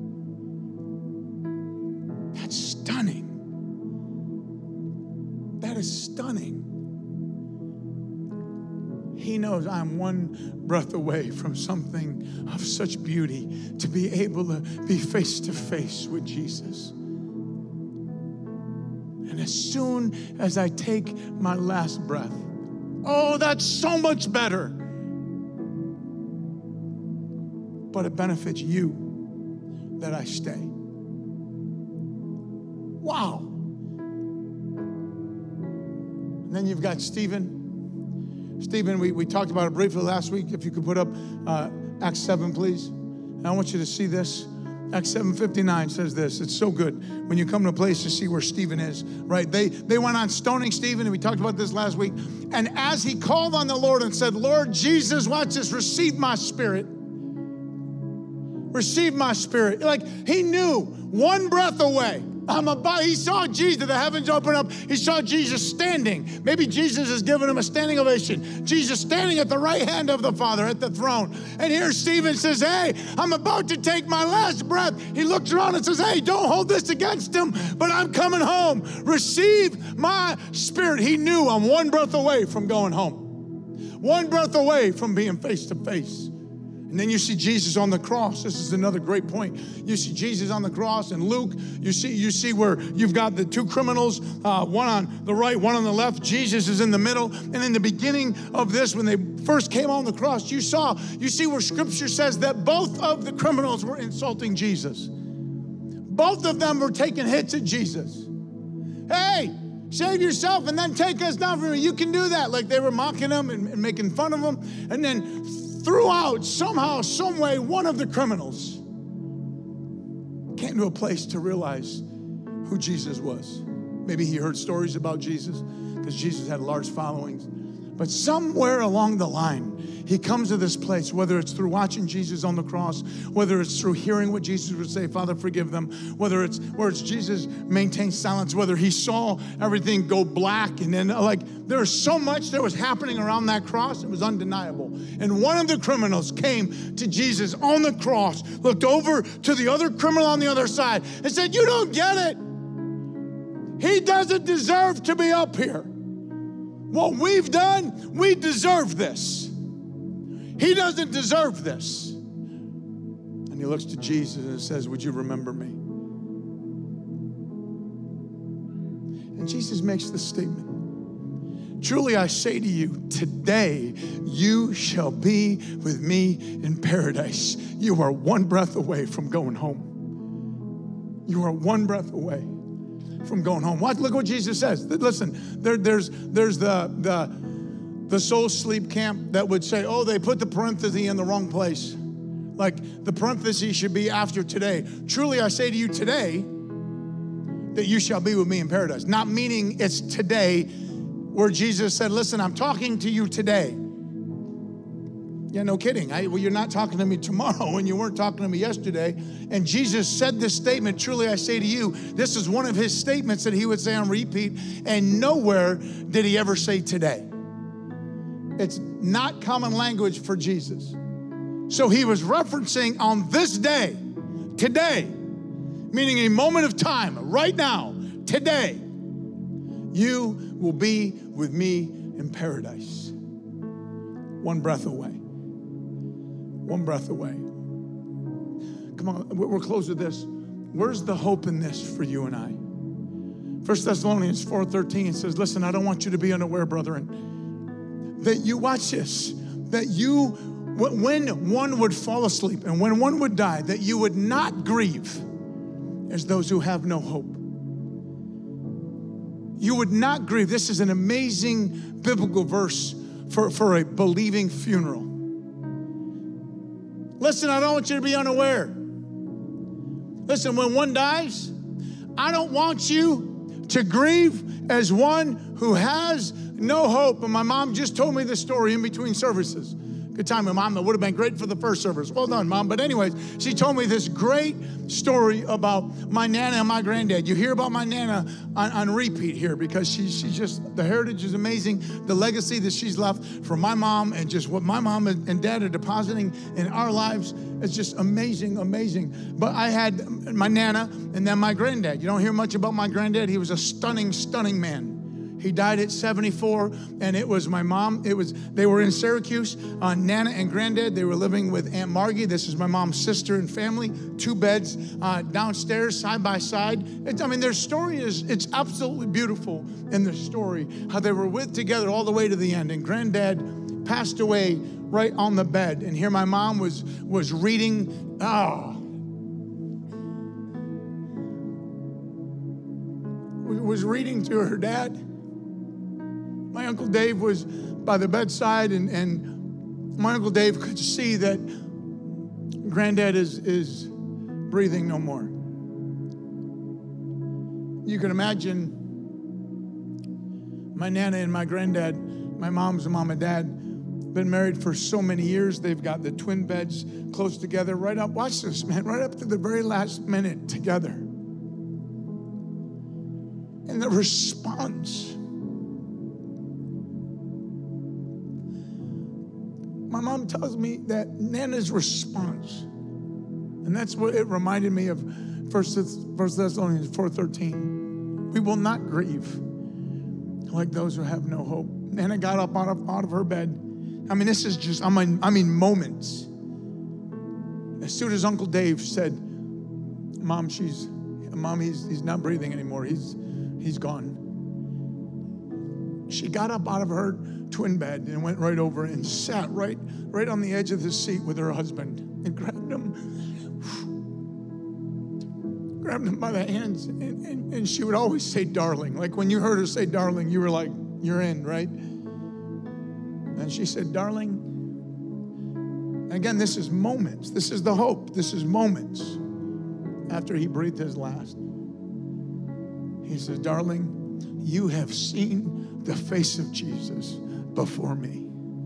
That's stunning. That is stunning. He knows I'm one breath away from something of such beauty, to be able to be face to face with Jesus. And as soon as I take my last breath, oh, that's so much better. But it benefits you that I stay. Wow. And then you've got Stephen. Stephen, we talked about it briefly last week. If you could put up Acts 7, please. And I want you to see this. Acts 7:59 says this. It's so good when you come to a place to see where Stephen is, right? They went on stoning Stephen, and we talked about this last week. And as he called on the Lord and said, Lord Jesus, watch this, receive my spirit. Receive my spirit. Like he knew one breath away. He saw Jesus, the heavens open up. He saw Jesus standing. Maybe Jesus is giving him a standing ovation. Jesus standing at the right hand of the Father at the throne. And here Stephen says, hey, I'm about to take my last breath. He looks around and says, hey, don't hold this against him, but I'm coming home. Receive my spirit. He knew I'm one breath away from going home. One breath away from being face to face. And then you see Jesus on the cross. This is another great point. You see Jesus on the cross. In Luke, you see where you've got the two criminals, one on the right, one on the left. Jesus is in the middle. And in the beginning of this, when they first came on the cross, you see where Scripture says that both of the criminals were insulting Jesus. Both of them were taking hits at Jesus. Hey, save yourself and then take us down from here. You can do that. Like they were mocking him and making fun of him. And then throughout, somehow, some way, one of the criminals came to a place to realize who Jesus was. Maybe he heard stories about Jesus because Jesus had large followings. But somewhere along the line, he comes to this place, whether it's through watching Jesus on the cross, whether it's through hearing what Jesus would say, Father, forgive them, whether it's Jesus maintained silence, whether he saw everything go black, and then there was so much that was happening around that cross, it was undeniable. And one of the criminals came to Jesus on the cross, looked over to the other criminal on the other side, and said, you don't get it. He doesn't deserve to be up here. What we've done, we deserve this. He doesn't deserve this. And he looks to Jesus and says, would you remember me? And Jesus makes this statement. Truly I say to you, today you shall be with me in paradise. You are one breath away from going home. You are one breath away from going home. Look what Jesus says. Listen, there's the soul sleep camp that would say, oh, they put the parenthesis in the wrong place. Like the parenthesis should be after today. Truly I say to you today that you shall be with me in paradise. Not meaning it's today where Jesus said, listen, I'm talking to you today. Yeah, no kidding. Well, you're not talking to me tomorrow and you weren't talking to me yesterday. And Jesus said this statement, truly I say to you, this is one of his statements that he would say on repeat, and nowhere did he ever say today. It's not common language for Jesus. So he was referencing on this day, today, meaning a moment of time, right now, today, you will be with me in paradise. One breath away. One breath away. Come on, we're close with this. Where's the hope in this for you and I? 1 Thessalonians 4:13 says, listen, I don't want you to be unaware, brethren, that you, watch this, that you, when one would fall asleep and when one would die, that you would not grieve as those who have no hope. You would not grieve. This is an amazing biblical verse for a believing funeral. Listen, I don't want you to be unaware. Listen, when one dies, I don't want you to grieve as one who has no hope. And my mom just told me this story in between services. Good time, my mom. That would have been great for the first service. Well done, Mom. But anyways, she told me this great story about my Nana and my granddad. You hear about my Nana on repeat here because she's just, the heritage is amazing. The legacy that she's left from my mom and just what my mom and dad are depositing in our lives is just amazing, amazing. But I had my Nana and then my granddad. You don't hear much about my granddad. He was a stunning, stunning man. He died at 74, and it was my mom. They were in Syracuse. Nana and Granddad, they were living with Aunt Margie. This is my mom's sister and family. 2 beds downstairs, side by side. Their story it's absolutely beautiful in their story, how they were with together all the way to the end. And Granddad passed away right on the bed. And here my mom was reading. Was reading to her dad. My Uncle Dave was by the bedside, and my Uncle Dave could see that Granddad is breathing no more. You can imagine my Nana and my Granddad, my mom's mom and dad, been married for so many years. They've got the twin beds close together, right up, watch this, man, right up to the very last minute together. And the response. My mom tells me that Nana's response, and that's what it reminded me of 1 Thessalonians 4:13. We will not grieve like those who have no hope. Nana got up out of her bed. This is just, moments. As soon as Uncle Dave said, Mom, he's not breathing anymore. He's gone. She got up out of her twin bed and went right over and sat right on the edge of the seat with her husband and grabbed him by the hands. And she would always say, darling. Like when you heard her say, darling, you were like, you're in, right? And she said, darling. Again, this is moments. This is the hope. This is moments after he breathed his last. He says, darling, you have seen the face of Jesus before me.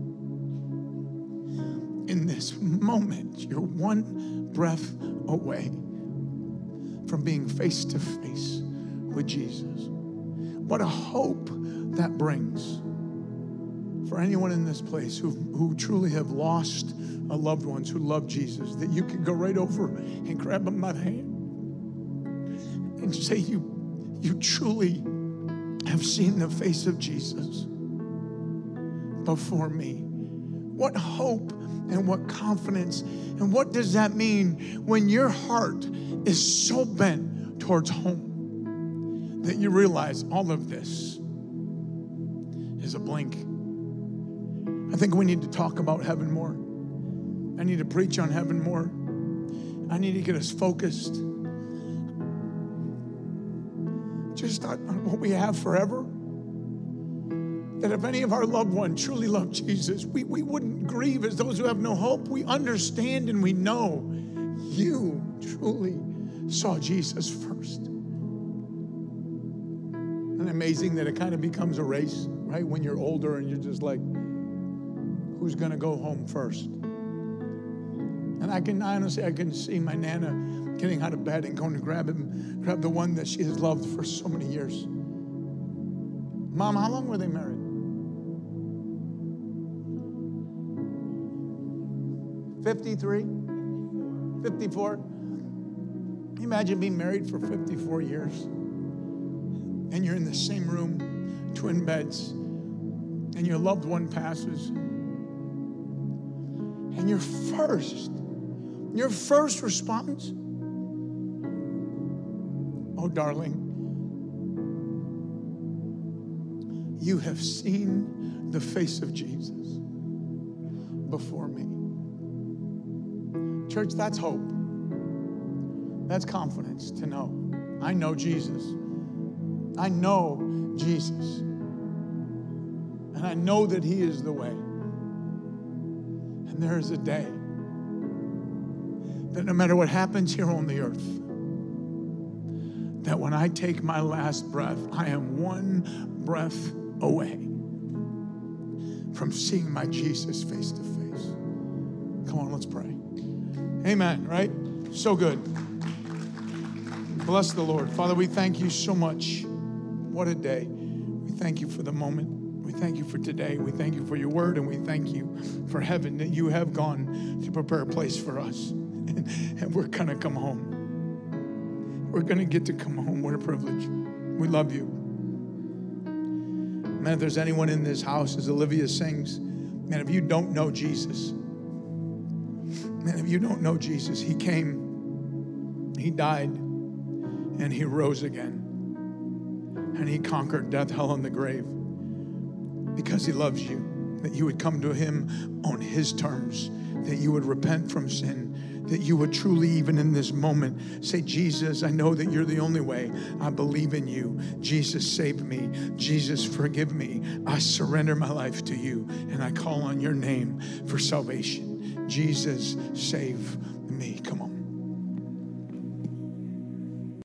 In this moment, you're one breath away from being face to face with Jesus. What a hope that brings for anyone in this place who truly have lost a loved ones who love Jesus, that you can go right over and grab them by the hand and say, you truly have seen the face of Jesus before me. What hope and what confidence, and what does that mean when your heart is so bent towards home that you realize all of this is a blink? I think we need to talk about heaven more. I need to preach on heaven more. I need to get us focused just on what we have forever. That if any of our loved ones truly love Jesus, we wouldn't grieve as those who have no hope. We understand and we know you truly saw Jesus first. And amazing that it kind of becomes a race, right? When you're older and you're just like, who's going to go home first? And I can see my Nana getting out of bed and going to grab the one that she has loved for so many years. Mom, how long were they married? 53? 54? Can you imagine being married for 54 years? And you're in the same room, twin beds, and your loved one passes. And your first response, oh, darling, you have seen the face of Jesus before me. Church, that's hope. That's confidence to know. I know Jesus. I know Jesus. And I know that he is the way. And there is a day that no matter what happens here on the earth, that when I take my last breath, I am one breath away from seeing my Jesus face to face. Come on, let's pray. Amen, right? So good. Bless the Lord. Father, we thank you so much. What a day. We thank you for the moment. We thank you for today. We thank you for your word, and we thank you for heaven, that you have gone to prepare a place for us. And we're going to come home. We're going to get to come home. What a privilege. We love you. Man, if there's anyone in this house, as Olivia sings, man, if you don't know Jesus, man, if you don't know Jesus, he came, he died, and he rose again. And he conquered death, hell, and the grave because he loves you, that you would come to him on his terms, that you would repent from sin, that you would truly, even in this moment, say, Jesus, I know that you're the only way. I believe in you. Jesus, save me. Jesus, forgive me. I surrender my life to you, and I call on your name for salvation. Jesus, save